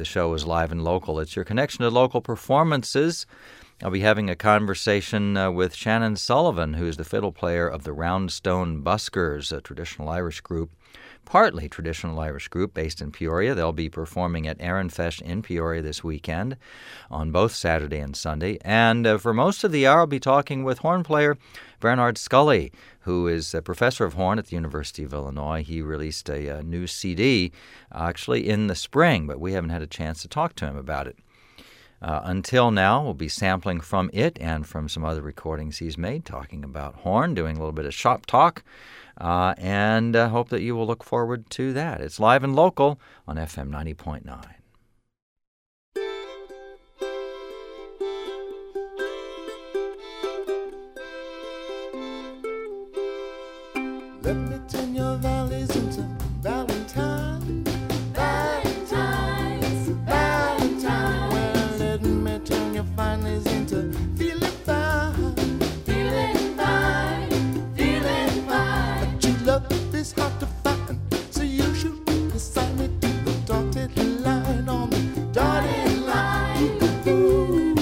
the show is Live and Local. It's your connection to local performances. I'll be having a conversation with Shannon Sullivan, who is the fiddle player of the Roundstone Buskers, a traditional Irish group, partly traditional Irish group based in Peoria. They'll be performing at Erinfesh in Peoria this weekend on both Saturday and Sunday. And for most of the hour, I'll be talking with horn player Bernard Scully, who is a professor of horn at the University of Illinois. He released a new CD actually in the spring, but we haven't had a chance to talk to him about it. Until now, we'll be sampling from it and from some other recordings he's made, talking about horn, doing a little bit of shop talk, and hope that you will look forward to that. It's Live and Local on FM 90.9. Let me turn your valleys into Valentine. Valentine's, Valentine. Well, let me turn your finalies into feeling fine. Feeling fine, feeling fine. But your love is hard to find, so you should decide me to the dotted line on the dotted line. Ooh.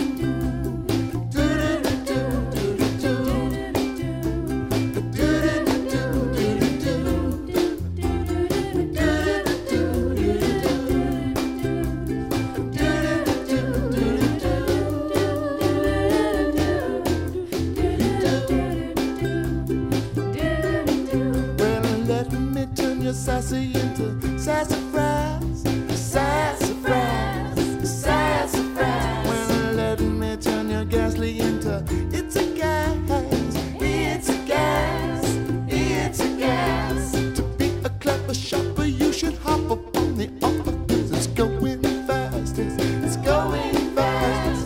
Sassy into sassafras, sassafras, sassafras. Well, let me turn your ghastly into it's a gas, it's a gas, it's a gas. To be a clever shopper, you should hop up on the offer, 'cause it's going fast, it's going fast.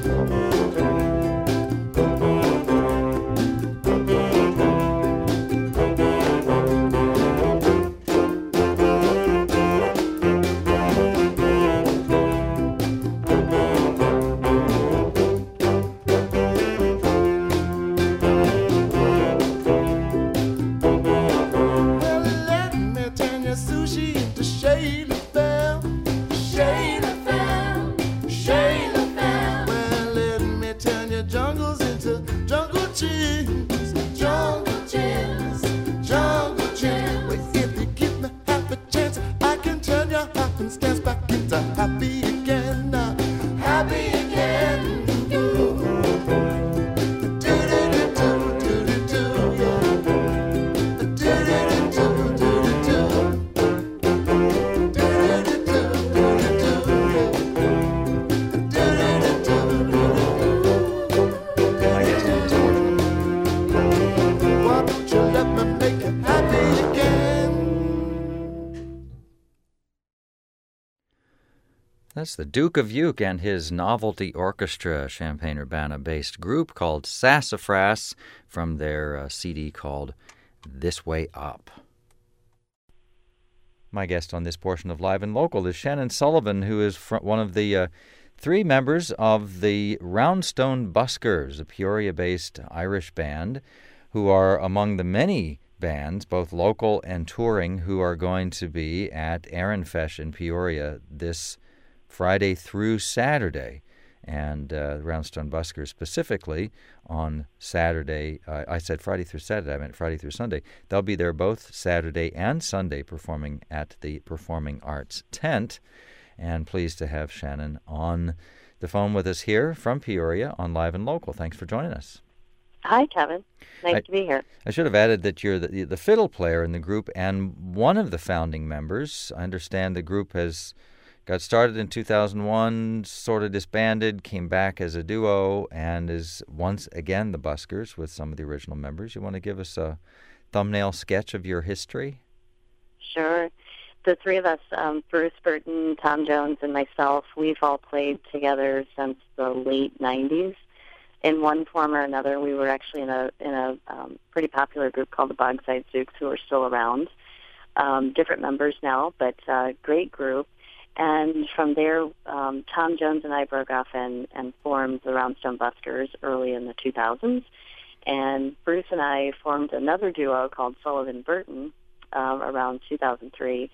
That's the Duke of Uke and his Novelty Orchestra, a Champaign-Urbana-based group called Sassafras, from their CD called This Way Up. My guest on this portion of Live and Local is Shannon Sullivan, who is one of the three members of the Roundstone Buskers, a Peoria-based Irish band, who are among the many bands, both local and touring, who are going to be at Erinfesh in Peoria this Friday through Saturday, and Roundstone Buskers specifically on Saturday. I said Friday through Saturday, I meant Friday through Sunday. They'll be there both Saturday and Sunday performing at the Performing Arts Tent, and pleased to have Shannon on the phone with us here from Peoria on Live and Local. Thanks for joining us. Hi, Kevin. Nice to be here. I should have added that you're the fiddle player in the group and one of the founding members. I understand the group got started in 2001, sort of disbanded, came back as a duo, and is once again the Buskers with some of the original members. You want to give us a thumbnail sketch of your history? Sure. The three of us, Bruce Burton, Tom Jones, and myself, we've all played together since the late 90s. In one form or another, we were actually in a pretty popular group called the Bogside Zooks, who are still around. Different members now, but great group. And from there, Tom Jones and I broke off and formed the Roundstone Buskers early in the 2000s. And Bruce and I formed another duo called Sullivan Burton around 2003.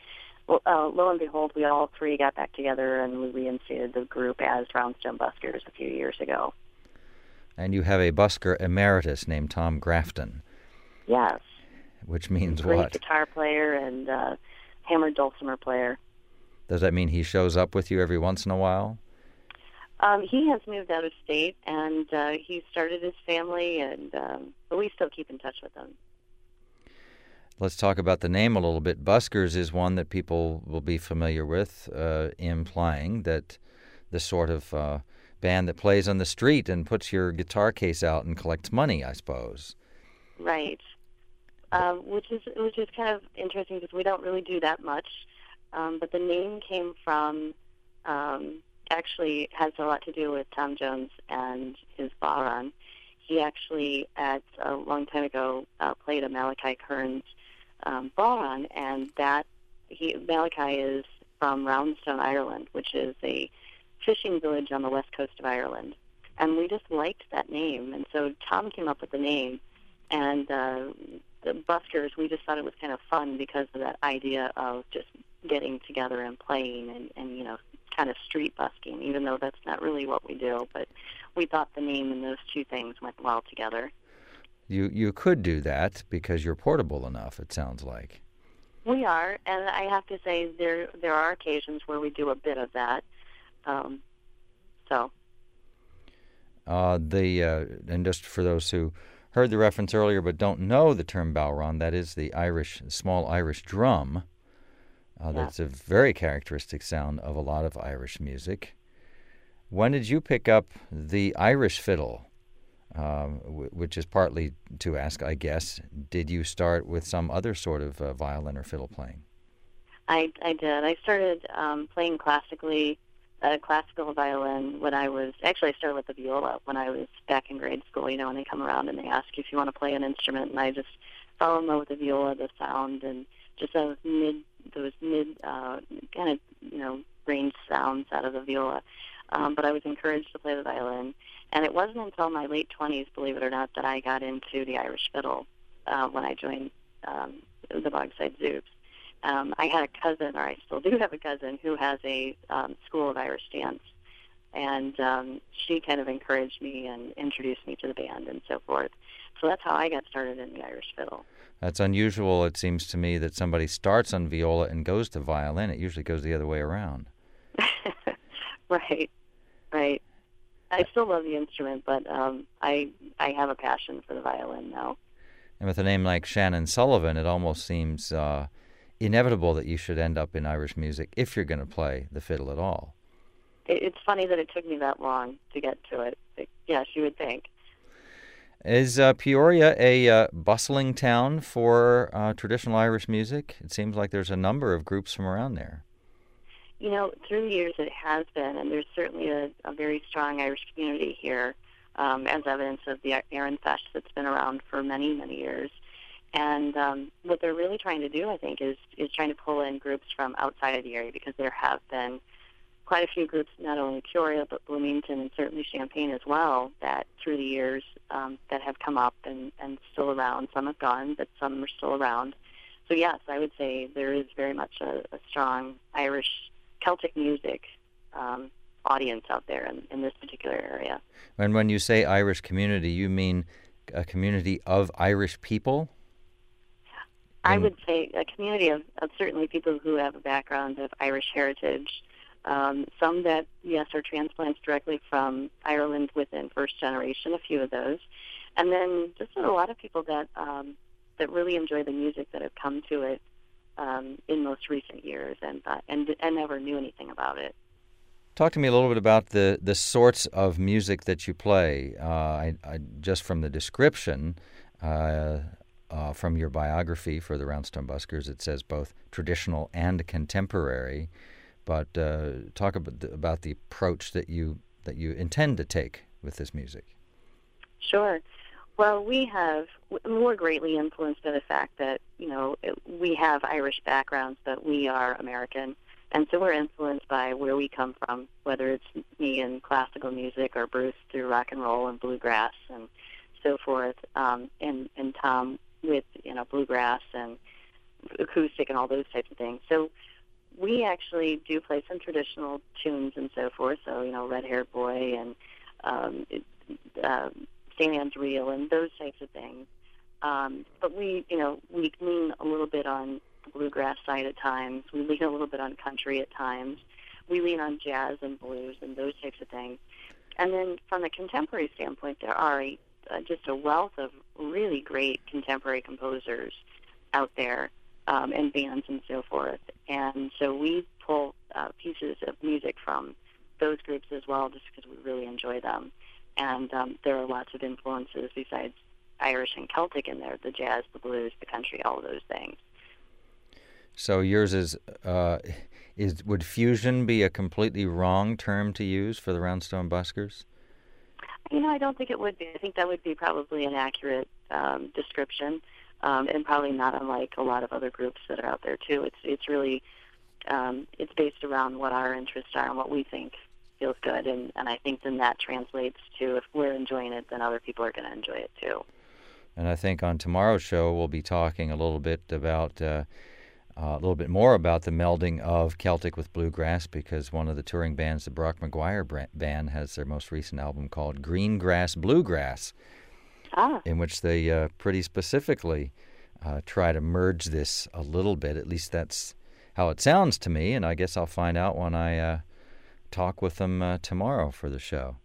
Well, lo and behold, we all three got back together and we reinstated the group as Roundstone Buskers a few years ago. And you have a busker emeritus named Tom Grafton. Yes. Which means Great what? Guitar player and hammered dulcimer player. Does that mean he shows up with you every once in a while? He has moved out of state, and he started his family, and but we still keep in touch with him. Let's talk about the name a little bit. Buskers is one that people will be familiar with, implying that the sort of band that plays on the street and puts your guitar case out and collects money, I suppose. Right. Which is kind of interesting because we don't really do that much. But the name came from, actually has a lot to do with Tom Jones and his Ballron. He actually, a long time ago, played a Malachi Kearns Ballron, and Malachi is from Roundstone, Ireland, which is a fishing village on the west coast of Ireland. And we just liked that name, and so Tom came up with the name, and the Buskers, we just thought it was kind of fun because of that idea of just getting together and playing and kind of street busking, even though that's not really what we do. But we thought the name and those two things went well together. You could do that because you're portable enough, it sounds like. We are, and I have to say there are occasions where we do a bit of that. And just for those who heard the reference earlier but don't know the term Ballron, that is the small Irish drum. That's a very characteristic sound of a lot of Irish music. When did you pick up the Irish fiddle? Which is partly to ask, I guess, did you start with some other sort of violin or fiddle playing? I did. I started playing classical violin when I started with the viola when I was back in grade school. When they come around and they ask you if you want to play an instrument, and I just fell in love with the viola, the sound, and just those mid kind of range sounds out of the viola. But I was encouraged to play the violin. And it wasn't until my late 20s, believe it or not, that I got into the Irish fiddle when I joined the Bogside Zoops. I had a cousin, or I still do have a cousin, who has a school of Irish dance. And she kind of encouraged me and introduced me to the band and so forth. So that's how I got started in the Irish fiddle. That's unusual, it seems to me, that somebody starts on viola and goes to violin. It usually goes the other way around. Right. I still love the instrument, but I have a passion for the violin now. And with a name like Shannon Sullivan, it almost seems inevitable that you should end up in Irish music if you're going to play the fiddle at all. It's funny that it took me that long to get to it. Yes, you would think. Is Peoria a bustling town for traditional Irish music? It seems like there's a number of groups from around there. Through the years it has been, and there's certainly a very strong Irish community here, as evidence of the Éireann Fest that's been around for many, many years. And what they're really trying to do, I think, is trying to pull in groups from outside of the area, because there have been quite a few groups, not only Peoria, but Bloomington and certainly Champaign as well, that through the years that have come up and still around. Some have gone, but some are still around. So yes, I would say there is very much a strong Irish Celtic music audience out there in this particular area. And when you say Irish community, you mean a community of Irish people? I would say a community of certainly people who have a background of Irish heritage. Some that, yes, are transplants directly from Ireland within first generation, a few of those. And then just a lot of people that really enjoy the music that have come to it in most recent years and never knew anything about it. Talk to me a little bit about the sorts of music that you play. I just from the description, from your biography for the Roundstone Buskers, it says both traditional and contemporary. But talk about the approach that you intend to take with this music. Sure. Well, we're greatly influenced by the fact that, we have Irish backgrounds, but we are American. And so we're influenced by where we come from, whether it's me in classical music or Bruce through rock and roll and bluegrass and so forth, and Tom with, bluegrass and acoustic and all those types of things. So we actually do play some traditional tunes and so forth. So, Red Haired Boy and St. Anne's Reel and those types of things. But we lean a little bit on the bluegrass side at times. We lean a little bit on country at times. We lean on jazz and blues and those types of things. And then from a contemporary standpoint, there are just a wealth of really great contemporary composers out there and bands and so forth. And so we pull pieces of music from those groups as well just because we really enjoy them. And there are lots of influences besides Irish and Celtic in there, the jazz, the blues, the country, all of those things. So yours would fusion be a completely wrong term to use for the Roundstone Buskers? I don't think it would be. I think that would be probably an accurate description, and probably not unlike a lot of other groups that are out there too. It's really it's based around what our interests are and what we think feels good, and I think then that translates to if we're enjoying it, then other people are going to enjoy it too. And I think on tomorrow's show we'll be talking a little bit about a little bit more about the melding of Celtic with bluegrass, because one of the touring bands, the Brock McGuire Band, has their most recent album called Greengrass Bluegrass, in which they pretty specifically try to merge this a little bit. At least that's how it sounds to me, and I guess I'll find out when I talk with them tomorrow for the show.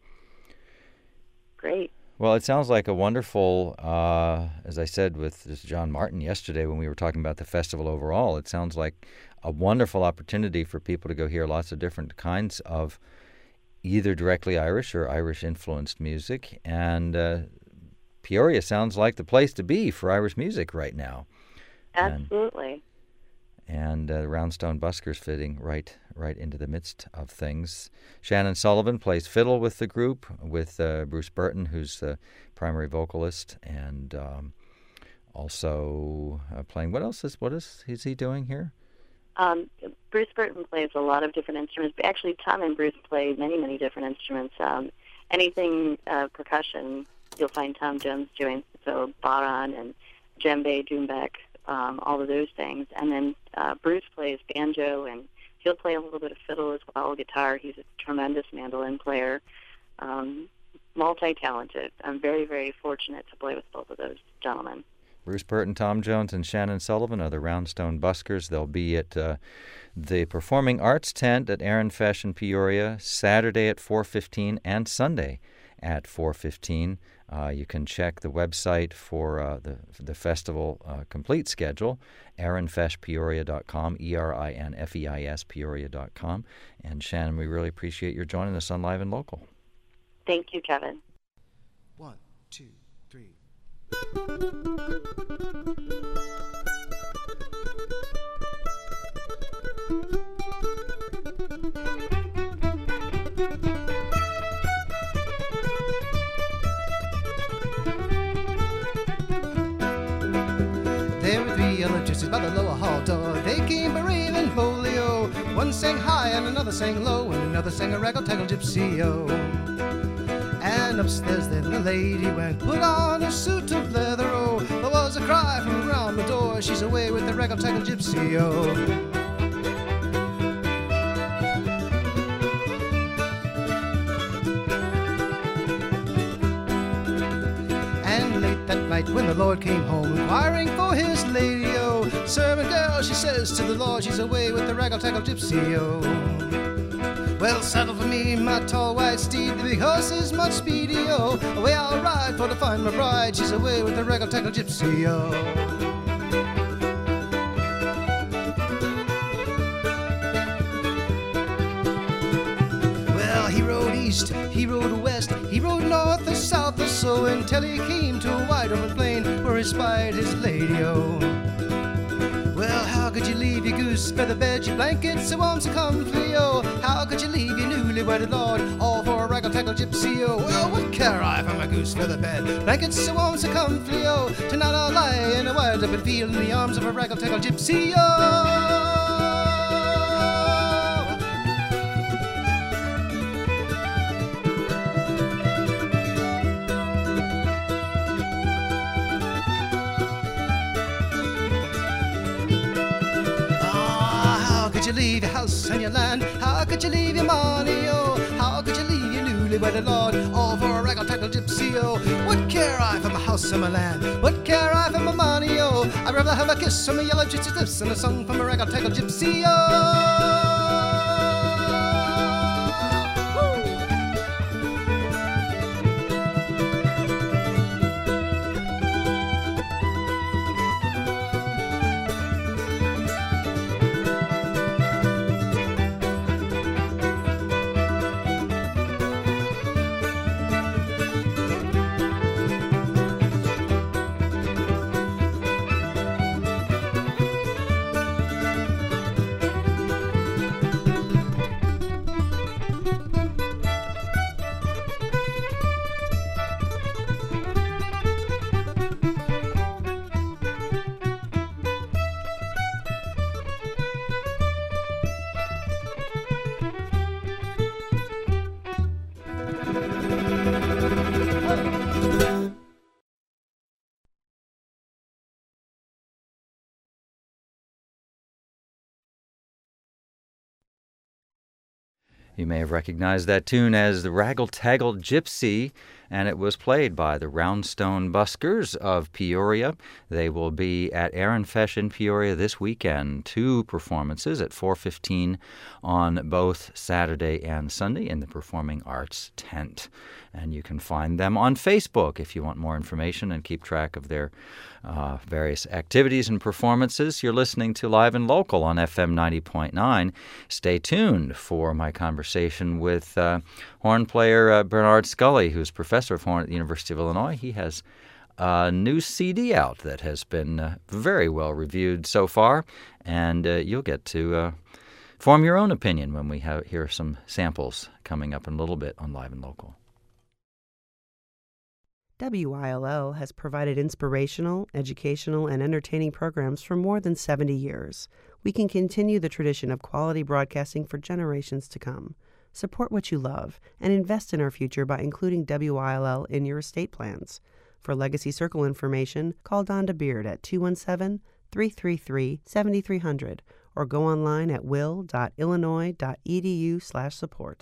Great. Well, it sounds like a wonderful, as I said with John Martin yesterday when we were talking about the festival overall, it sounds like a wonderful opportunity for people to go hear lots of different kinds of either directly Irish or Irish-influenced music. And Peoria sounds like the place to be for Irish music right now. Absolutely. And Roundstone Buskers fitting right into the midst of things. Shannon Sullivan plays fiddle with the group, with Bruce Burton, who's the primary vocalist, and also playing. What is he doing here? Bruce Burton plays a lot of different instruments. Actually, Tom and Bruce play many different instruments. Anything percussion, you'll find Tom Jones doing. So baran and djembe, doumbek. All of those things. And then Bruce plays banjo, and he'll play a little bit of fiddle as well, guitar. He's a tremendous mandolin player, multi-talented. I'm very, very fortunate to play with both of those gentlemen. Bruce Burton, Tom Jones, and Shannon Sullivan are the Roundstone Buskers. They'll be at the Performing Arts Tent at Aaron Fesh in Peoria, Saturday at 4:15 and Sunday at 4:15. You can check the website for the festival complete schedule, aaronfeshpeoria.com, ERINFEIS Peoria.com. And Shannon, we really appreciate your joining us on Live and Local. Thank you, Kevin. 1, 2, 3. There were 3 yellow gypsies by the lower hall door. They came bereaving folio. One sang high and another sang low, and another sang a raggle-taggle gypsy-o. And upstairs then the lady went, put on a suit of leather, oh. There was a cry from around the door, she's away with the raggle-taggle gypsy-o. When the Lord came home, inquiring for his lady-o, servant girl, she says to the Lord, she's away with the raggle-taggle gypsy-o. Well, saddle for me, my tall white steed, the big horse is much speedy-o. Away I'll ride for to find my bride, she's away with the raggle-taggle gypsy-o. Well, he rode east, he rode west, he rode north or south or so, until he came to a wide open plain where he spied his lady-o. Well, how could you leave your goose feather bed, your blankets so warm so comfy-o? How could you leave your newly wedded lord, all for a raggle-taggle gypsy-o? Well, what care I for my goose feather bed, blankets so warm so comfy-o? Tonight I'll lie in a wild open field in the arms of a raggle-taggle gypsy-o. could you leave your house and your land? How could you leave your money, oh? How could you leave your newly-wedded lord, all for a raggle-taggle gypsy, oh? What care I for my house and my land? What care I for my money, oh? I'd rather have a kiss from a yellow gypsy's lips and a song from a raggle-taggle gypsy, oh! You may have recognized that tune as the Raggle-Taggle Gypsy, and it was played by the Roundstone Buskers of Peoria. They will be at Ehrenfesch in Peoria this weekend. 2 performances at 4:15 on both Saturday and Sunday in the Performing Arts Tent. And you can find them on Facebook if you want more information and keep track of their various activities and performances. You're listening to Live and Local on FM 90.9. Stay tuned for my conversation with horn player Bernard Scully, who's professor of horn at the University of Illinois. He has a new CD out that has been very well reviewed so far, and you'll get to form your own opinion when we hear some samples coming up in a little bit on Live and Local. WILL has provided inspirational, educational, and entertaining programs for more than 70 years. We can continue the tradition of quality broadcasting for generations to come. Support what you love and invest in our future by including WILL in your estate plans. For Legacy Circle information, call Donda Beard at 217-333-7300 or go online at will.illinois.edu/support.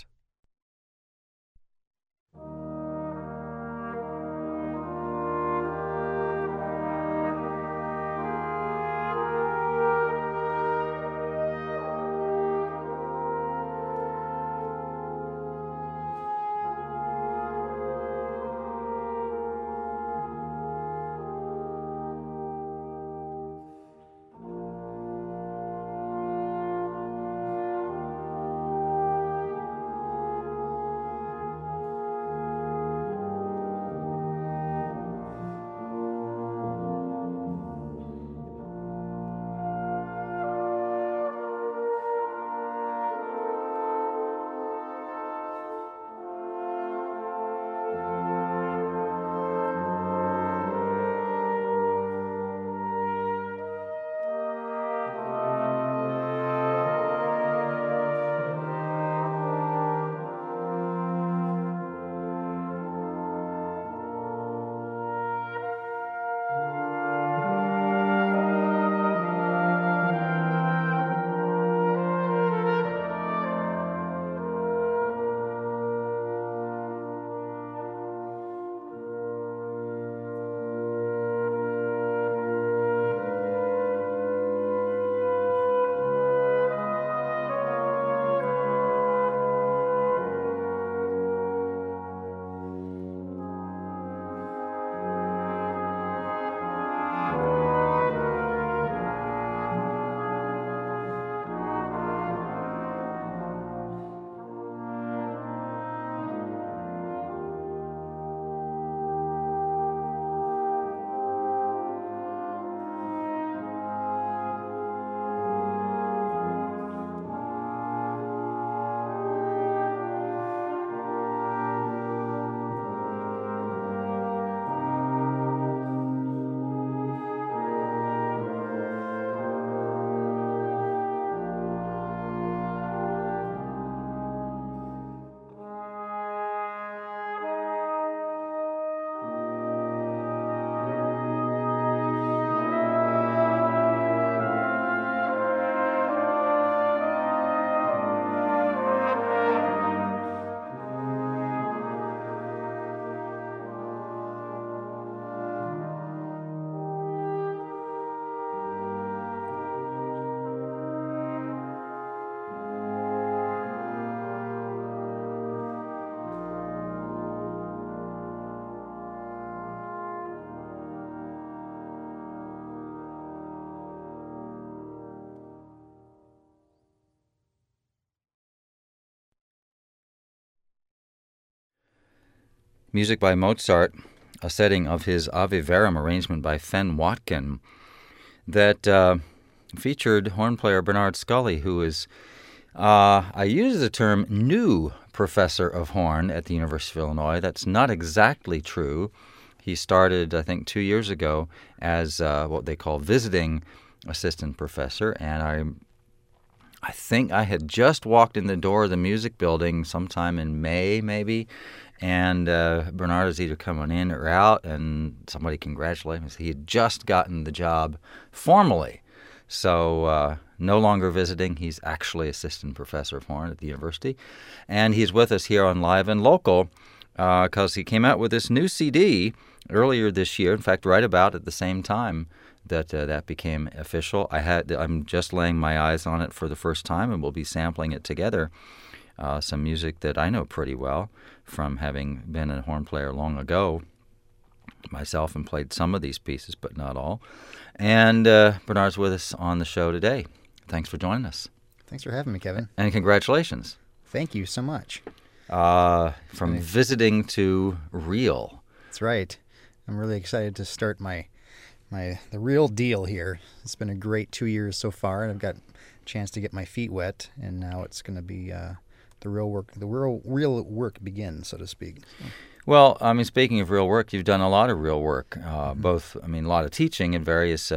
music by Mozart, a setting of his Ave Verum arrangement by Fen Watkin that featured horn player Bernard Scully, who is, I use the term new professor of horn at the University of Illinois. That's not exactly true. He started, I think, 2 years ago as what they call visiting assistant professor, and I think I had just walked in the door of the music building sometime in May, maybe, and Bernard is either coming in or out, and somebody congratulated him. He had just gotten the job formally. So no longer visiting. He's actually assistant professor of horn at the university. And he's with us here on Live and Local because he came out with this new CD earlier this year, in fact, right about at the same time that that became official. I'm just laying my eyes on it for the first time, and we'll be sampling it together. Some music that I know pretty well from having been a horn player long ago myself and played some of these pieces, but not all. And Bernard's with us on the show today. Thanks for joining us. Thanks for having me, Kevin. And congratulations. Thank you so much. From visiting to real. That's right. I'm really excited to start the real deal here. It's been a great 2 years so far, and I've got a chance to get my feet wet, and now it's going to be the real work. The real work begins, so to speak. So. Well, I mean, speaking of real work, you've done a lot of real work, both, I mean, a lot of teaching in various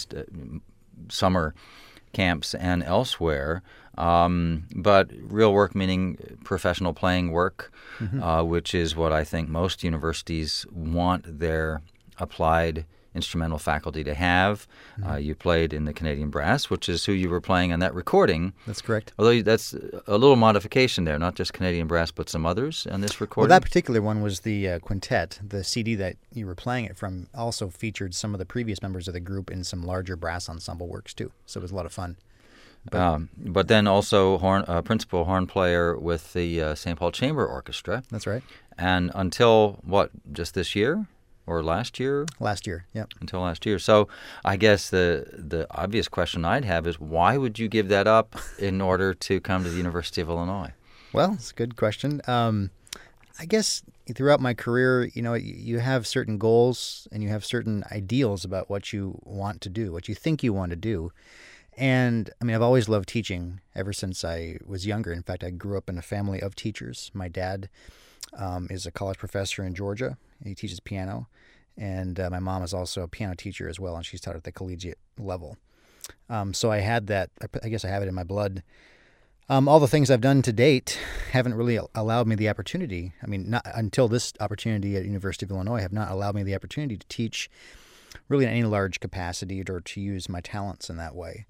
summer camps and elsewhere, but real work meaning professional playing work, which is what I think most universities want their applied instrumental faculty to have. You played in the Canadian Brass, which is who you were playing on that recording. That's correct. Although that's a little modification there, not just Canadian Brass, but some others on this recording. Well, that particular one was the quintet. The CD that you were playing it from also featured some of the previous members of the group in some larger brass ensemble works, too. So it was a lot of fun. But then also principal horn player with the St. Paul Chamber Orchestra. That's right. And until, just this year? Or last year? Last year, yep. Until last year. So I guess the obvious question I'd have is, why would you give that up in order to come to the University of Illinois? Well, it's a good question. I guess throughout my career, you have certain goals and you have certain ideals about what you want to do, what you think you want to do. And, I mean, I've always loved teaching ever since I was younger. In fact, I grew up in a family of teachers. My dad is a college professor in Georgia. He teaches piano, and my mom is also a piano teacher as well, and she's taught at the collegiate level. So I had that. I guess I have it in my blood. All the things I've done to date haven't really allowed me the opportunity. I mean, not until this opportunity at University of Illinois have not allowed me the opportunity to teach really in any large capacity or to use my talents in that way.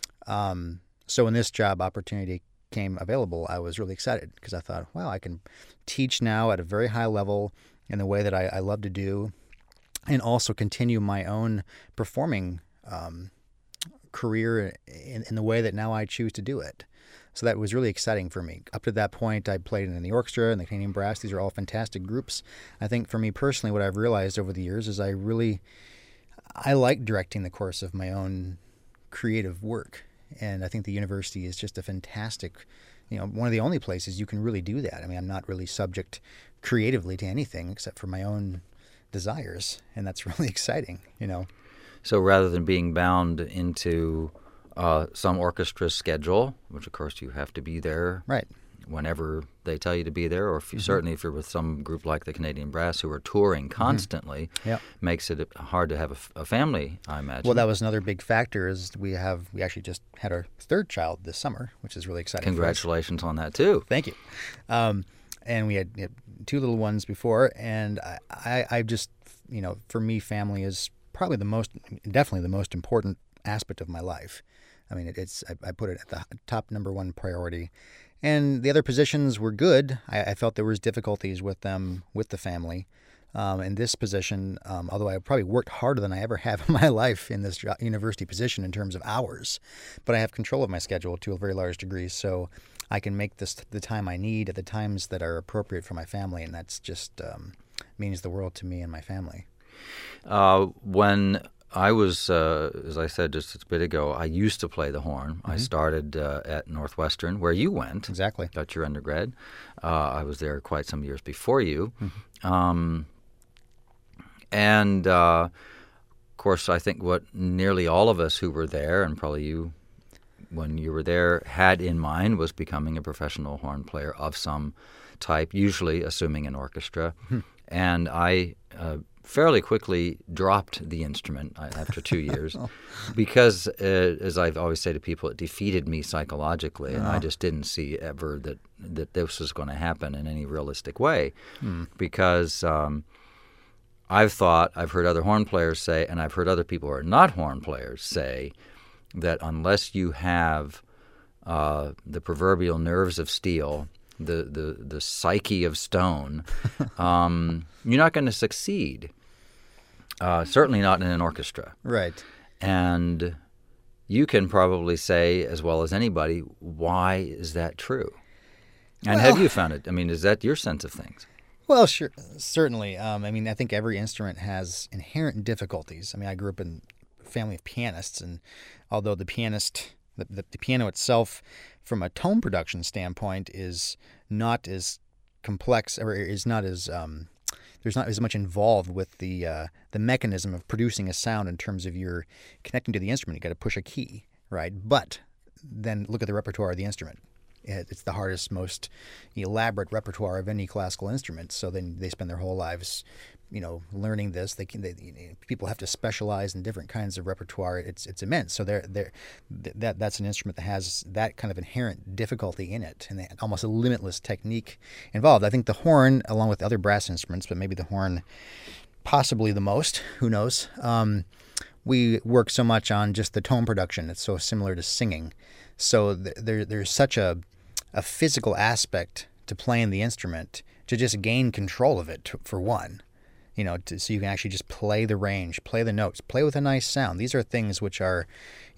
So when this job opportunity came available, I was really excited because I thought, wow, I can teach now at a very high level in the way that I love to do, and also continue my own performing career in the way that now I choose to do it. So that was really exciting for me. Up to that point, I played in the orchestra and the Canadian Brass. These are all fantastic groups. I think for me personally, what I've realized over the years is I like directing the course of my own creative work. And I think the university is just a fantastic, one of the only places you can really do that. I mean, I'm not really subject creatively to anything except for my own desires, and that's really exciting, So rather than being bound into some orchestra schedule, which of course you have to be there right whenever they tell you to be there, or certainly if you're with some group like the Canadian Brass who are touring constantly, makes it hard to have a family, I imagine. Well, that was another big factor is we actually just had our third child this summer, which is really exciting. Congratulations on that, too. Thank you. And we had two little ones before, and I just, for me, family is probably definitely the most important aspect of my life. I mean, I put it at the top number one priority. And the other positions were good. I felt there was difficulties with them, with the family. In this position, although I probably worked harder than I ever have in my life in this university position in terms of hours, but I have control of my schedule to a very large degree, so I can make this the time I need at the times that are appropriate for my family, and that's just means the world to me and my family. When I was, as I said just a bit ago, I used to play the horn. I started at Northwestern, where you went. Exactly. Got your undergrad. I was there quite some years before you. And, of course, I think what nearly all of us who were there, and probably you when you were there, had in mind was becoming a professional horn player of some type, usually assuming an orchestra. And I fairly quickly dropped the instrument after 2 years because, as I always say to people, it defeated me psychologically, and I just didn't see ever that this was going to happen in any realistic way because I've heard other horn players say, and I've heard other people who are not horn players say, that unless you have the proverbial nerves of steel, the psyche of stone, you're not going to succeed. Certainly not in an orchestra. Right. And you can probably say, as well as anybody, why is that true? And have you found it? I mean, is that your sense of things? Well, sure, certainly. I mean, I think every instrument has inherent difficulties. I mean, I grew up in a family of pianists, and although the piano itself, from a tone production standpoint, is not as complex, or is not as there's not as much involved with the mechanism of producing a sound in terms of your connecting to the instrument. You got to push a key, right? But then look at the repertoire of the instrument. It's the hardest, most elaborate repertoire of any classical instrument. So then they spend their whole lives, learning this. People have to specialize in different kinds of repertoire. It's immense. So that's an instrument that has that kind of inherent difficulty in it, and almost a limitless technique involved. I think the horn, along with other brass instruments, but maybe the horn possibly the most. Who knows? We work so much on just the tone production. It's so similar to singing. So there's such a physical aspect to playing the instrument to just gain control of it, for one. So you can actually just play the range, play the notes, play with a nice sound. These are things which are,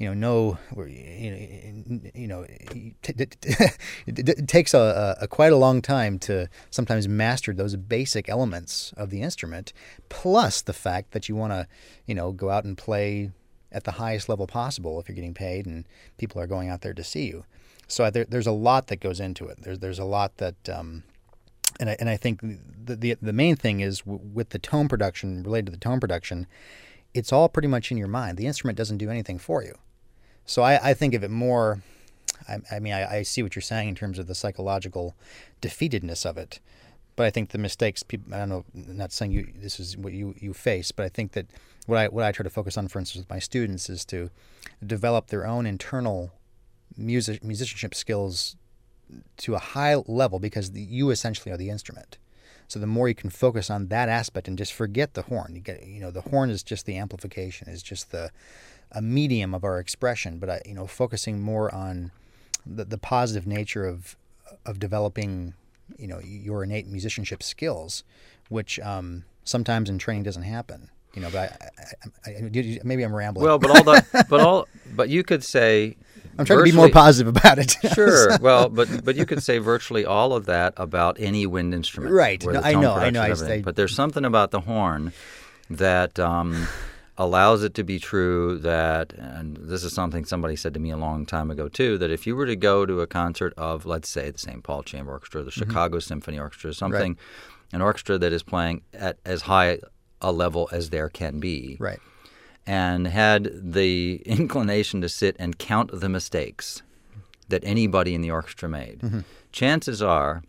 it takes a quite a long time to sometimes master those basic elements of the instrument, plus the fact that you want to, go out and play at the highest level possible if you're getting paid and people are going out there to see you. So there's a lot that goes into it. There's a lot that, and I think the main thing is with the tone production, related to the tone production, it's all pretty much in your mind. The instrument doesn't do anything for you. So I think of it more, I see what you're saying in terms of the psychological defeatedness of it. But I think the mistakes people, I don't know, I'm not saying this is what you face, but I think that what I try to focus on, for instance, with my students, is to develop their own internal musicianship skills to a high level, because you essentially are the instrument. So the more you can focus on that aspect and just forget the horn, the horn is just the amplification, is just a medium of our expression. But focusing more on the positive nature of developing your innate musicianship skills, which sometimes in training doesn't happen. But maybe I'm rambling. Well, but you could say, I'm trying to be more positive about it. Sure. Well, but you could say virtually all of that about any wind instrument. Right. No, I know. But there's something about the horn that allows it to be true that, and this is something somebody said to me a long time ago too, that if you were to go to a concert of, let's say, the St. Paul Chamber Orchestra, the Chicago Symphony Orchestra, something, right, an orchestra that is playing at as high a level as there can be, right, and had the inclination to sit and count the mistakes that anybody in the orchestra made, chances are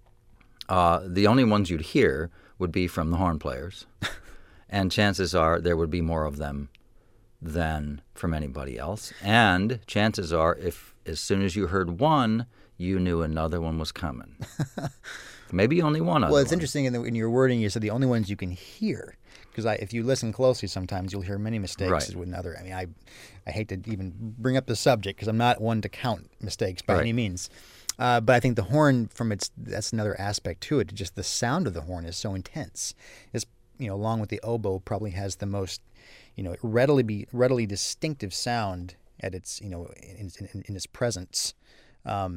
the only ones you'd hear would be from the horn players, and chances are there would be more of them than from anybody else. And chances are, if as soon as you heard one, you knew another one was coming. Maybe only one other. Well, it's one. interesting in your wording. You said the only ones you can hear, because if you listen closely, sometimes you'll hear many mistakes. Right. With another. I mean, I hate to even bring up the subject because I'm not one to count mistakes by any means. But I think the horn, that's another aspect to it. Just the sound of the horn is so intense. It's along with the oboe, probably has the most readily distinctive sound at its in its presence.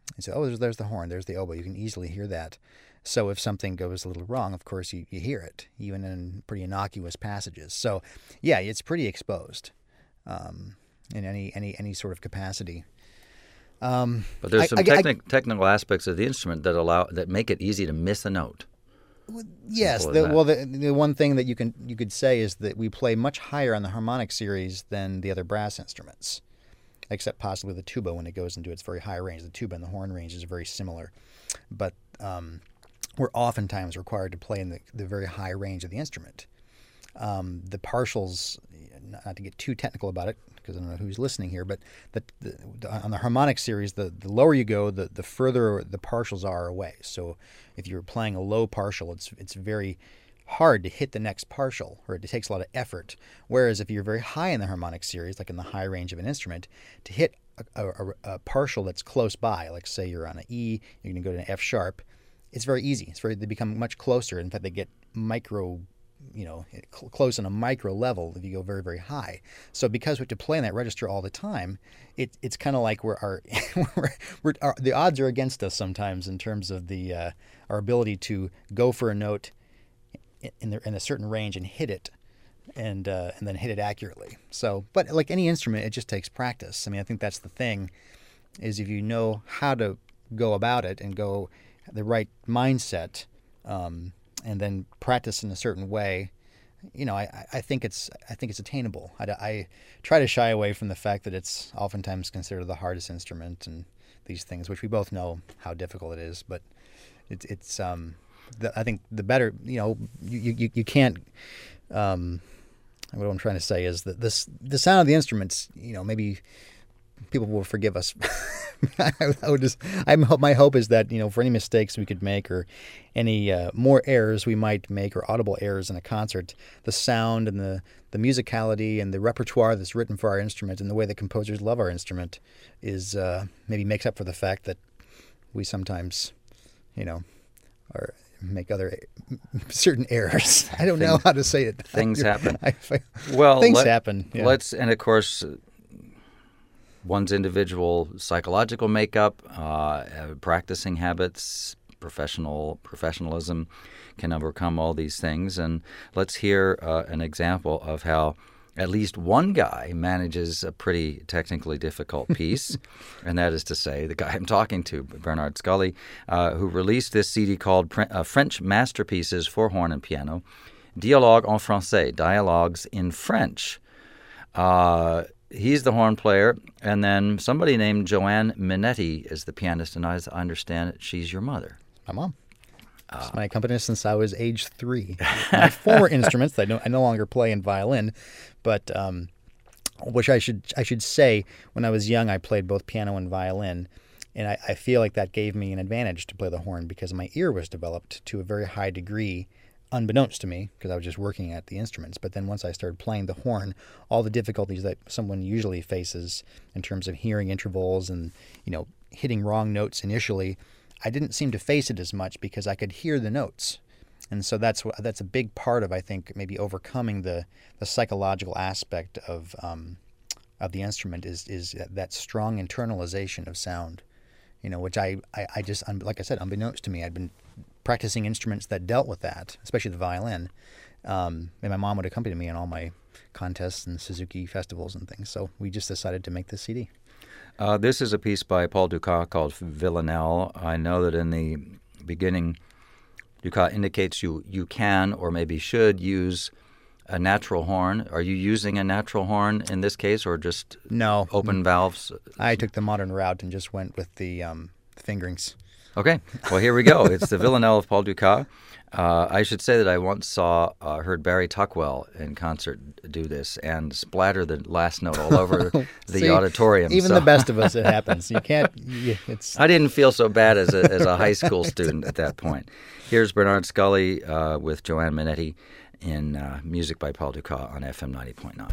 You say, oh, there's the horn, there's the oboe. You can easily hear that. So if something goes a little wrong, of course, you hear it, even in pretty innocuous passages. So, yeah, it's pretty exposed in any sort of capacity. But there's some technical aspects of the instrument that make it easy to miss a note. Yes. The one thing that you could say is that we play much higher on the harmonic series than the other brass instruments, except possibly the tuba when it goes into its very high range. The tuba and the horn range is very similar, but we're oftentimes required to play in the very high range of the instrument. The partials, not to get too technical about it, because I don't know who's listening here, but on the harmonic series, the lower you go, the further the partials are away. So if you're playing a low partial, it's very hard to hit the next partial, or it takes a lot of effort. Whereas if you're very high in the harmonic series, like in the high range of an instrument, to hit a partial that's close by, like say you're on an E, you're going to go to an F sharp, it's very easy. They become much closer. In fact, they get close on a micro level if you go very, very high. So because we have to play in that register all the time, it's kind of like the odds are against us sometimes in terms of our ability to go for a note in a certain range and hit it, and then hit it accurately. So, but like any instrument, it just takes practice. I mean, I think that's the thing, is if you know how to go about it and go the right mindset, and then practice in a certain way, I think it's attainable. I try to shy away from the fact that it's oftentimes considered the hardest instrument and these things, which we both know how difficult it is. But I think the better, you can't. What I'm trying to say is that the sound of the instruments, maybe people will forgive us. My hope is that, for any mistakes we could make or any more errors we might make or audible errors in a concert, the sound and the musicality and the repertoire that's written for our instrument and the way that composers love our instrument is maybe makes up for the fact that we sometimes, make other certain errors. I don't know how to say it. Things happen. Things happen. Yeah. And of course, one's individual psychological makeup, practicing habits, professionalism can overcome all these things. And let's hear an example of how at least one guy manages a pretty technically difficult piece, and that is to say the guy I'm talking to, Bernard Scully, who released this CD called French Masterpieces for Horn and Piano, Dialogues en Français, Dialogues in French. He's the horn player, and then somebody named Joanne Minetti is the pianist, and as I understand it, she's your mother. My mom. She's my accompanist since I was age 3. My former instruments, I no longer play in violin, but which I should say, when I was young, I played both piano and violin, and I feel like that gave me an advantage to play the horn because my ear was developed to a very high degree, unbeknownst to me, because I was just working at the instruments. But then once I started playing the horn, all the difficulties that someone usually faces in terms of hearing intervals and, hitting wrong notes initially, I didn't seem to face it as much because I could hear the notes. And so that's a big part of, I think, maybe overcoming the psychological aspect of the instrument is that strong internalization of sound, which I just, like I said, unbeknownst to me, I'd been practicing instruments that dealt with that, especially the violin. And my mom would accompany me on all my contests and Suzuki festivals and things. So we just decided to make this CD. This is a piece by Paul Dukas called Villanelle. I know that in the beginning, Dukas indicates you can or maybe should use a natural horn. Are you using a natural horn in this case, or just open valves? I took the modern route and just went with the fingerings. Okay, well, here we go. It's the Villanelle of Paul Dukas. I should say that I once heard Barry Tuckwell in concert do this and splatter the last note all over the auditorium. Even the best of us, it happens. You can't. I didn't feel so bad as a high school student at that point. Here's Bernard Scully with Joanne Minetti in music by Paul Dukas on FM 90.9.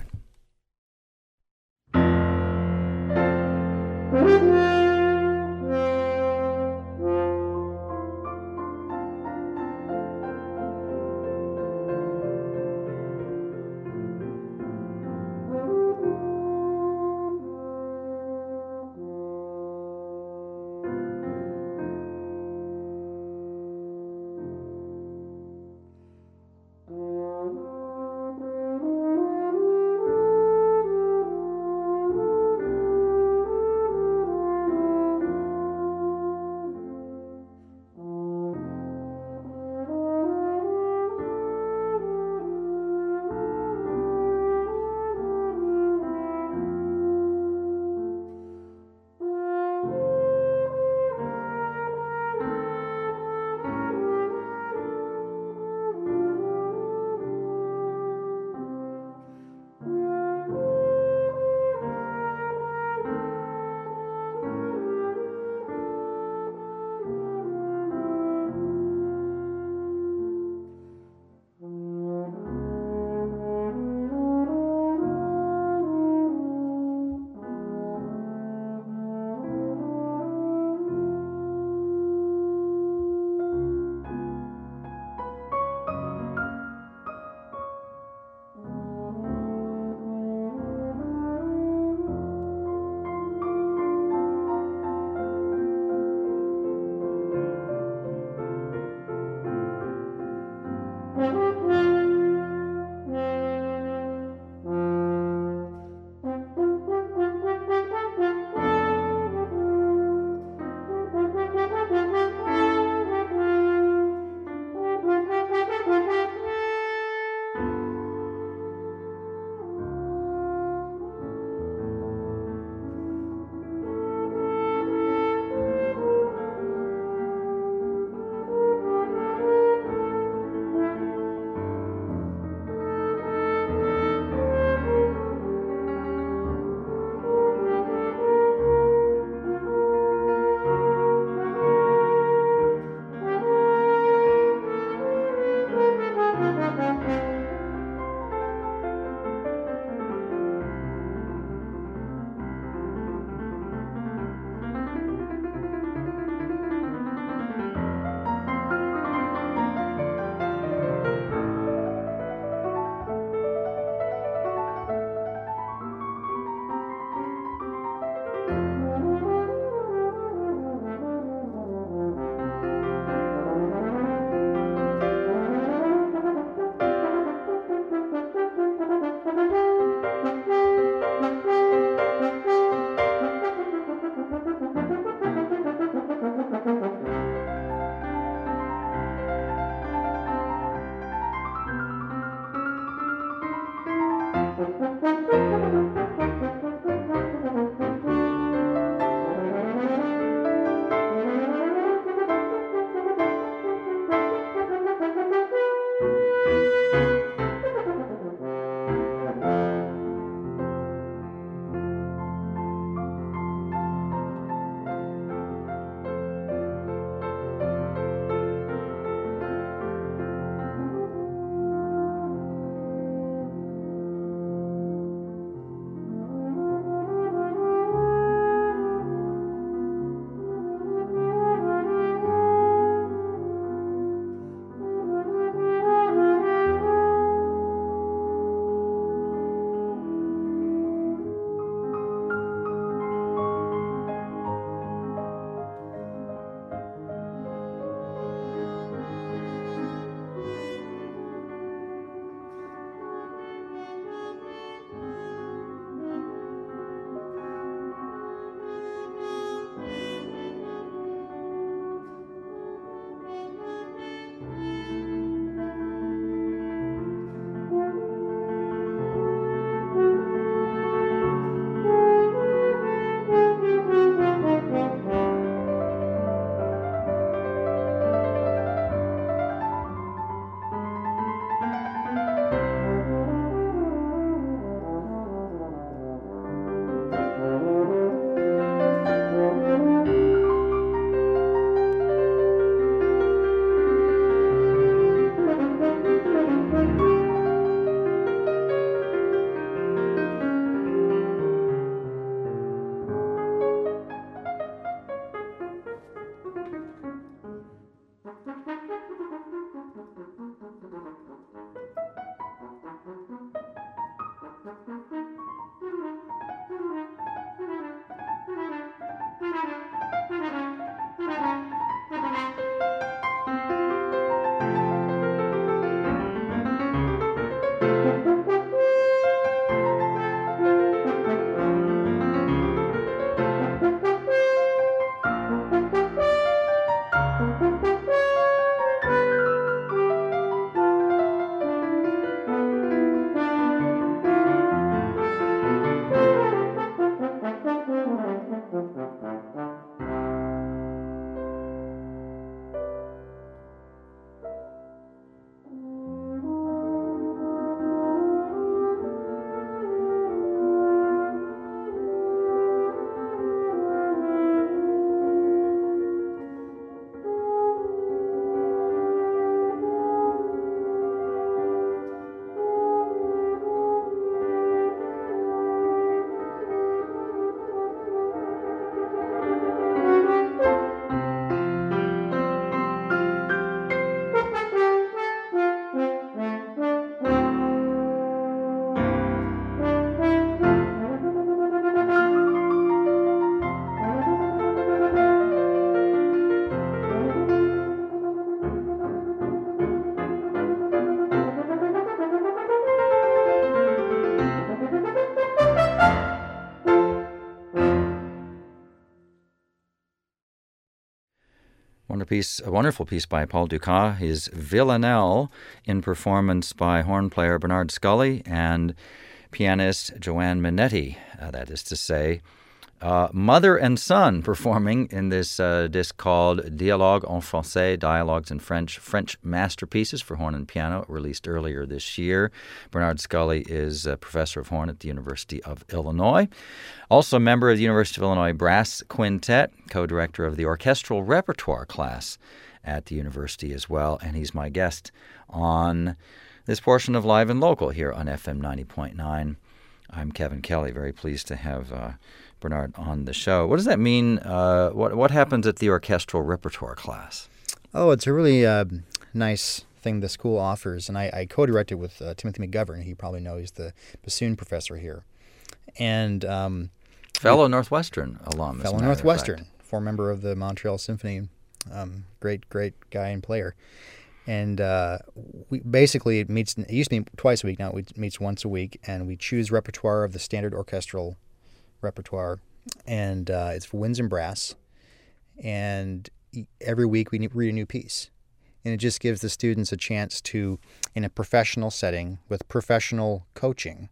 a wonderful piece by Paul Dukas, his Villanelle, in performance by horn player Bernard Scully and pianist Joanne Minetti. That is to say, mother and son performing in this disc called Dialogues en Français, Dialogues in French, French Masterpieces for Horn and Piano, released earlier this year. Bernard Scully is a professor of horn at the University of Illinois. Also a member of the University of Illinois Brass Quintet, co-director of the orchestral repertoire class at the university as well. And he's my guest on this portion of Live and Local here on FM 90.9. I'm Kevin Kelly, very pleased to have Bernard on the show. What does that mean? What happens at the orchestral repertoire class? Oh, it's a really nice thing the school offers, and I co-directed with Timothy McGovern. He probably knows, he's the bassoon professor here. And fellow Northwestern alum. Fellow Northwestern, former member of the Montreal Symphony, great guy and player. And we basically, it used to meet twice a week, now it meets once a week, and we choose repertoire of the standard orchestral repertoire, and it's for winds and brass, and every week we read a new piece, and it just gives the students a chance to, in a professional setting with professional coaching,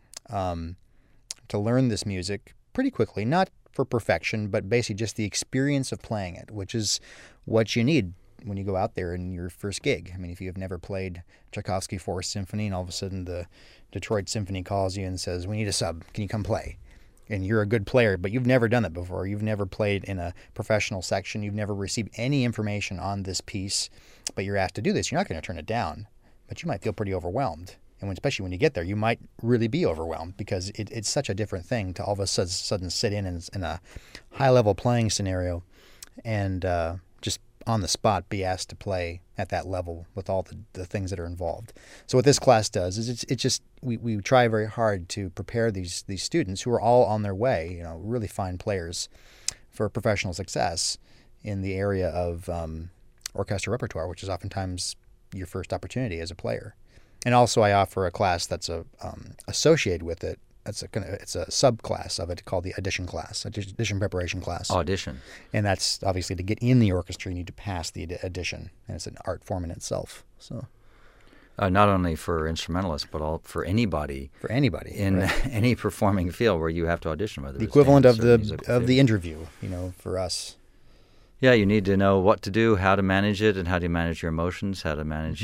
to learn this music pretty quickly, not for perfection, but basically just the experience of playing it, which is what you need when you go out there in your first gig. I mean, if you have never played Tchaikovsky Fourth Symphony and all of a sudden the Detroit Symphony calls you and says, "We need a sub, can you come play?" And you're a good player, but you've never done that before. You've never played in a professional section. You've never received any information on this piece, but you're asked to do this. You're not going to turn it down, but you might feel pretty overwhelmed. And especially when you get there, you might really be overwhelmed because it's such a different thing to all of a sudden sit in a high-level playing scenario and just on the spot be asked to play at that level with all the things that are involved. So what this class does is it's just we try very hard to prepare these students who are all on their way, really fine players, for professional success in the area of orchestral repertoire, which is oftentimes your first opportunity as a player. And also I offer a class that's associated with it. It's a subclass of it called the audition class, audition preparation class. Audition. And that's obviously to get in the orchestra, you need to pass the audition, and it's an art form in itself. So, not only for instrumentalists, but for anybody. For anybody in right. any performing field where you have to audition. Whether the equivalent of the interview, for us. Yeah, you need to know what to do, how to manage it, and how to manage your emotions, how to manage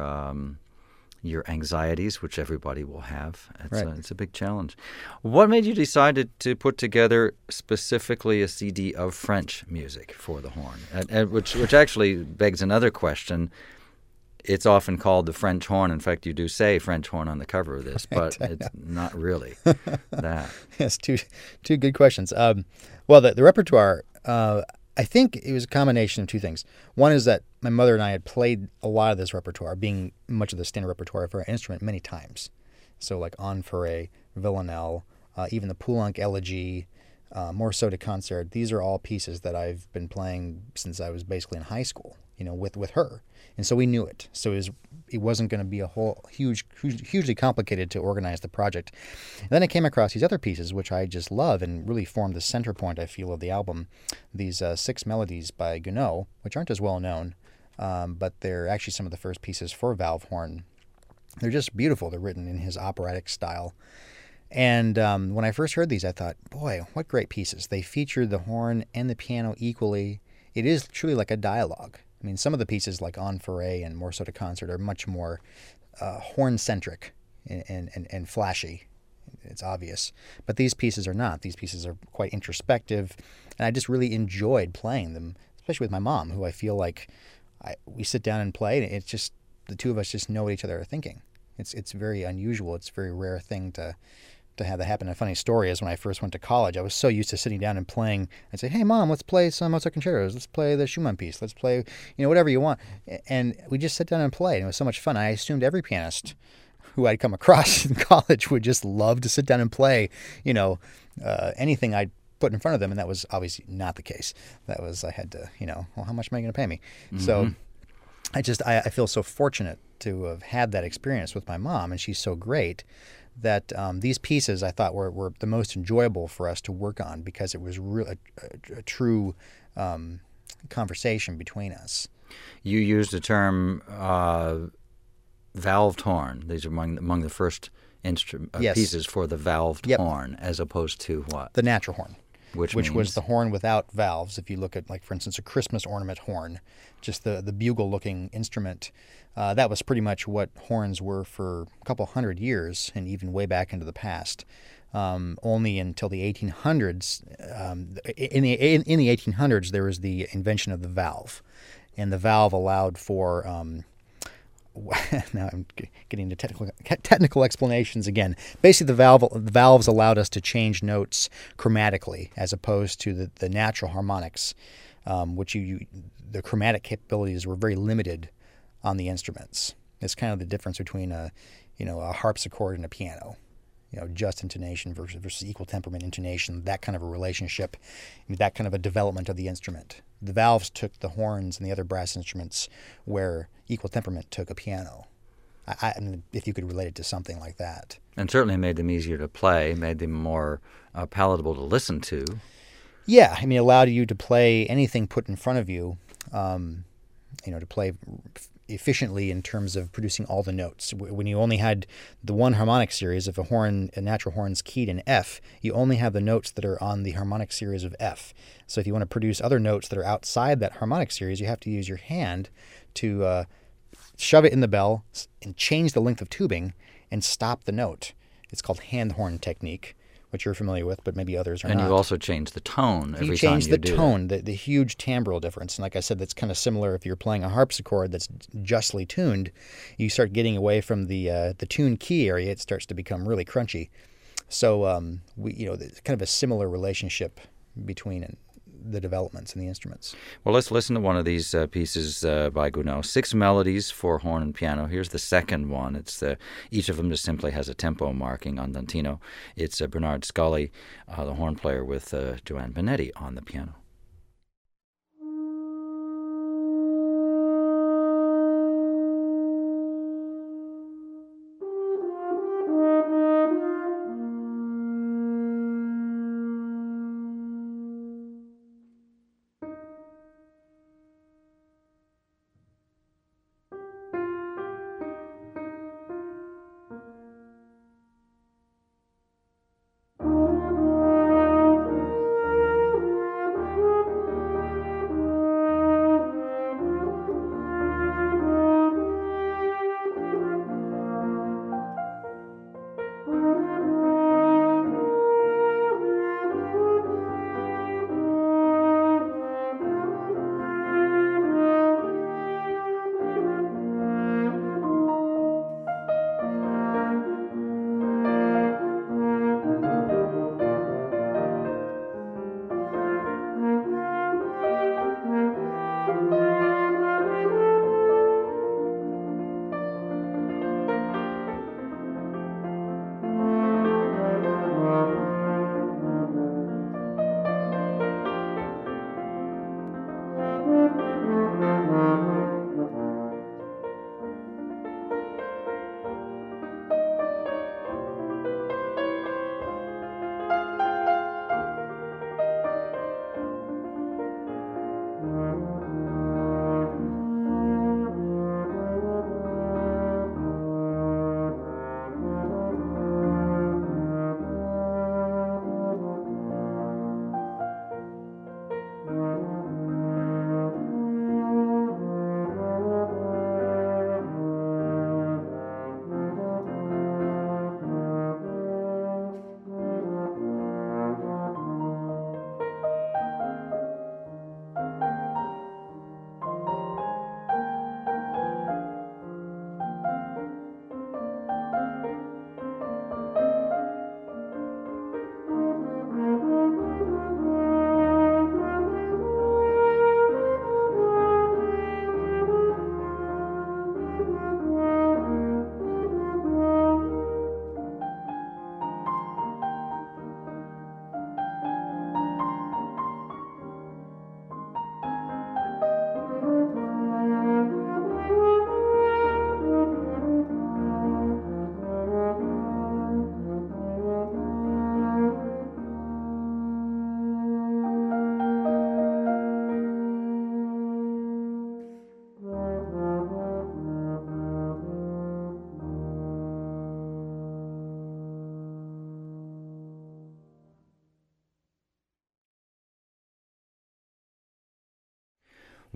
your anxieties, which everybody will have. It's a big challenge. What made you decide to put together specifically a CD of French music for the horn? Which actually begs another question. It's often called the French horn. In fact, you do say French horn on the cover of this, but it's not really that. Yes, two good questions. Well, the repertoire, I think it was a combination of two things. One is that my mother and I had played a lot of this repertoire, being much of the standard repertoire for our instrument, many times. So like En Forêt, Villanelle, even the Poulenc Elegy, Morceau de Concert. These are all pieces that I've been playing since I was basically in high school, with her. And so we knew it. So it wasn't going to be a whole hugely complicated to organize the project. And then I came across these other pieces, which I just love and really formed the center point, I feel, of the album. These 6 melodies by Gounod, which aren't as well known, but they're actually some of the first pieces for valve horn. They're just beautiful. They're written in his operatic style. And when I first heard these, I thought, boy, what great pieces. They feature the horn and the piano equally. It is truly like a dialogue. I mean, some of the pieces like En Forêt and Morceau de Concert are much more horn-centric and flashy. It's obvious. But these pieces are not. These pieces are quite introspective, and I just really enjoyed playing them, especially with my mom, who I feel like we sit down and play, and it's just the two of us just know what each other are thinking. It's very unusual. It's a very rare thing to have that happen. A funny story is when I first went to college, I was so used to sitting down and playing. I'd say, "Hey, Mom, let's play some Mozart concertos. Let's play the Schumann piece. Let's play, whatever you want." And we just sit down and play, and it was so much fun. I assumed every pianist who I'd come across in college would just love to sit down and play, anything I'd put in front of them, and that was obviously not the case. That was, I had to, well, how much am I going to pay me? Mm-hmm. So I feel so fortunate to have had that experience with my mom, and she's so great that these pieces I thought were the most enjoyable for us to work on because it was a true conversation between us. You used the term valved horn. These are among the first Yes. pieces for the valved Yep. horn, as opposed to what? The natural horn. Which was means? the horn without valves. If you look at, like, for instance, a Christmas ornament horn, just the bugle-looking instrument, that was pretty much what horns were for a couple hundred years, and even way back into the past. Only until the 1800s, in the 1800s, there was the invention of the valve, and the valve allowed for now I'm getting into technical explanations again. Basically, the valves allowed us to change notes chromatically, as opposed to the natural harmonics, which the chromatic capabilities were very limited on the instruments. It's kind of the difference between a harpsichord and a piano. Just intonation versus equal temperament intonation, that kind of a relationship, that kind of a development of the instrument. The valves took the horns and the other brass instruments where equal temperament took a piano. I mean, if you could relate it to something like that. And certainly made them easier to play, made them more palatable to listen to. Yeah, I mean, it allowed you to play anything put in front of you, to play efficiently in terms of producing all the notes. When you only had the one harmonic series, if a natural horn's keyed in F, you only have the notes that are on the harmonic series of F. So if you want to produce other notes that are outside that harmonic series, you have to use your hand to shove it in the bell and change the length of tubing and stop the note. It's called hand horn technique, which you're familiar with, but maybe others are not. And you also change the tone every time you do You change the tone, the huge timbral difference. And like I said, that's kind of similar if you're playing a harpsichord that's justly tuned. You start getting away from the tuned key area, it starts to become really crunchy. So there's kind of a similar relationship between the developments in the instruments. Well, let's listen to one of these pieces by Gounod. 6 melodies for horn and piano. Here's the second one. It's each of them just simply has a tempo marking andantino. It's Bernard Scully, the horn player, with Joanne Benetti on the piano.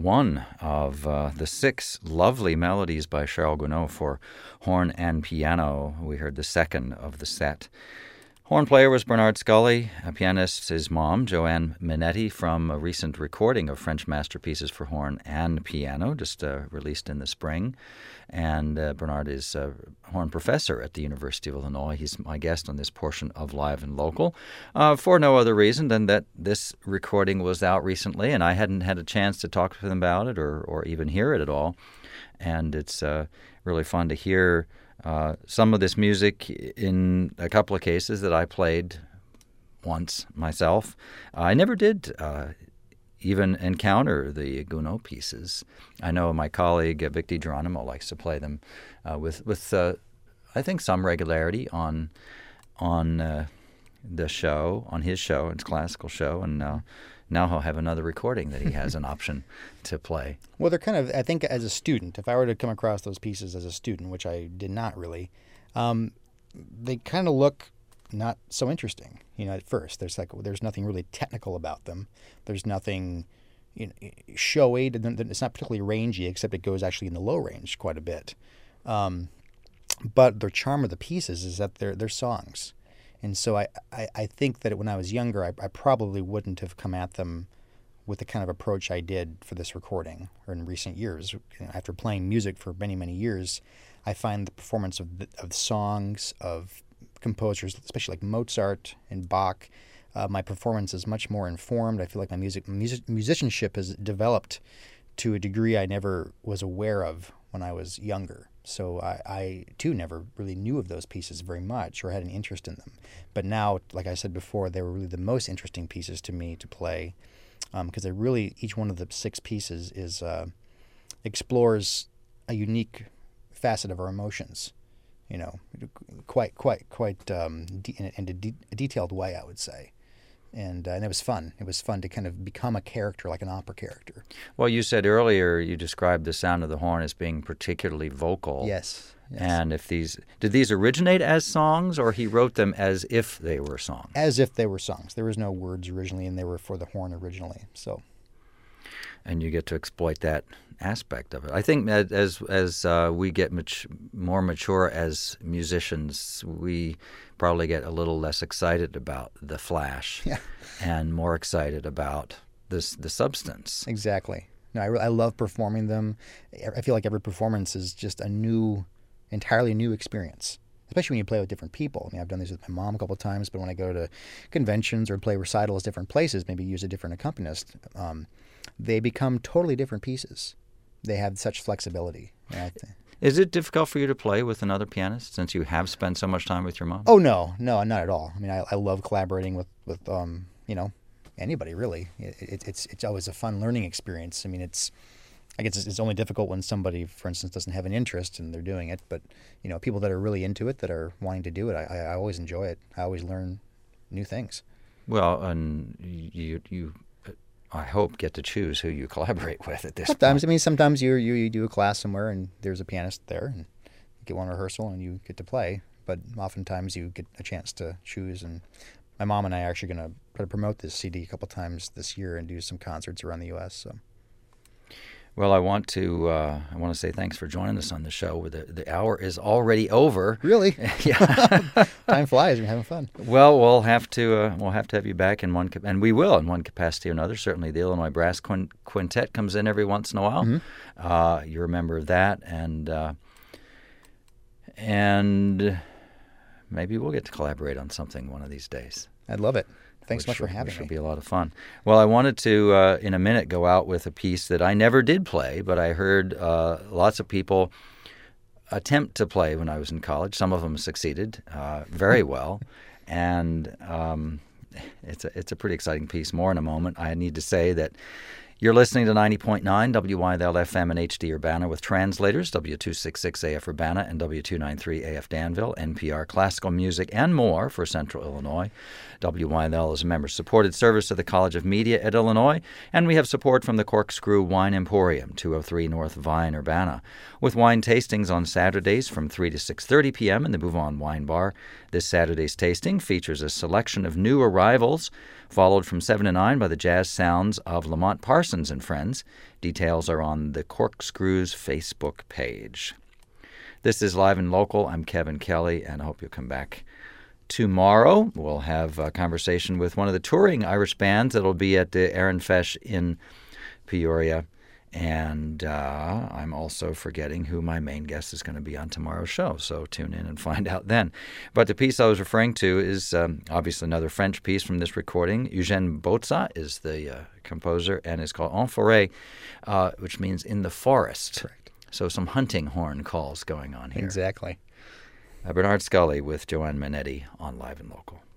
one of the 6 lovely melodies by Charles Gounod for horn and piano. We heard the second of the set. Horn player was Bernard Scully. A pianist, his mom, Joanne Minetti, from a recent recording of French masterpieces for horn and piano, just released in the spring. And Bernard is a horn professor at the University of Illinois. He's my guest on this portion of Live and Local for no other reason than that this recording was out recently, and I hadn't had a chance to talk to them about it or even hear it at all. And it's really fun to hear some of this music in a couple of cases that I played once myself. I never did even encounter the Gounod pieces. I know my colleague Vic DiGeronimo likes to play them with I think some regularity on the show, on his show, his classical show, and now he'll have another recording that he has an option to play. Well, they're kind of, I think as a student, if I were to come across those pieces as a student, which I did not really, they kind of look not so interesting, at first. There's nothing really technical about them. There's nothing, showy. It's not particularly rangy, except it goes actually in the low range quite a bit. But the charm of the pieces is that they're songs. And so I think that when I was younger, I probably wouldn't have come at them with the kind of approach I did for this recording, or in recent years. After playing music for many, many years, I find the performance of songs, of composers, especially like Mozart and Bach, my performance is much more informed. I feel like my musicianship has developed to a degree I never was aware of when I was younger. So I too never really knew of those pieces very much or had an interest in them. But now, like I said before, they were really the most interesting pieces to me to play, because each one of the 6 pieces explores a unique facet of our emotions, quite in a detailed way, I would say. And it was fun. It was fun to kind of become a character, like an opera character. Well, you said earlier you described the sound of the horn as being particularly vocal. Yes. And did these originate as songs, or he wrote them as if they were songs? As if they were songs. There was no words originally, and they were for the horn originally. So. And you get to exploit that aspect of it. I think that as we get more mature as musicians, we probably get a little less excited about the flash, and more excited about the substance. Exactly. No, I love performing them. I feel like every performance is just a entirely new experience, especially when you play with different people. I mean, I've done this with my mom a couple of times, but when I go to conventions or play recitals different places, maybe use a different accompanist, they become totally different pieces. They have such flexibility. Is it difficult for you to play with another pianist since you have spent so much time with your mom? Oh, no, not at all. I mean, I love collaborating with anybody, really. It's always a fun learning experience. I mean, I guess it's only difficult when somebody, for instance, doesn't have an interest and they're doing it. But, people that are really into it, that are wanting to do it, I always enjoy it. I always learn new things. Well, and you I hope, get to choose who you collaborate with at this Sometimes. point. I mean, sometimes you do a class somewhere and there's a pianist there and you get one rehearsal and you get to play. But oftentimes you get a chance to choose. And my mom and I are actually going to promote this CD a couple times this year and do some concerts around the U.S., so... Well, I want to say thanks for joining us on the show. The hour is already over. Really? Yeah. Time flies. We're having fun. Well, we'll have to have you back in one, and we will in one capacity or another. Certainly, the Illinois Brass Quintet comes in every once in a while. Mm-hmm. You're a member of that, and maybe we'll get to collaborate on something one of these days. I'd love it. Thanks so much for having me. Which will be a lot of fun. Well, I wanted to, in a minute, go out with a piece that I never did play, but I heard lots of people attempt to play when I was in college. Some of them succeeded very well, and it's a pretty exciting piece. More in a moment. I need to say that you're listening to 90.9 WYL-FM and HD Urbana with translators, W266 AF Urbana and W293 AF Danville, NPR classical music, and more for Central Illinois. WYL is a member-supported service of the College of Media at Illinois, and we have support from the Corkscrew Wine Emporium, 203 North Vine, Urbana, with wine tastings on Saturdays from 3 to 6:30 p.m. in the Bouvon Wine Bar. This Saturday's tasting features a selection of new arrivals, followed from 7 to 9 by the jazz sounds of Lamont Parsons, Parsons and Friends. Details are on the Corkscrews Facebook page. This is Live and Local. I'm Kevin Kelly, and I hope you'll come back tomorrow. We'll have a conversation with one of the touring Irish bands that'll be at the Aaron Fesh in Peoria. And I'm also forgetting who my main guest is going to be on tomorrow's show, so tune in and find out then. But the piece I was referring to is obviously another French piece from this recording. Eugène Bozza is the composer, and it's called En Forêt, which means in the forest. Correct. So some hunting horn calls going on here. Exactly. Bernard Scully with Joanne Manetti on Live and Local.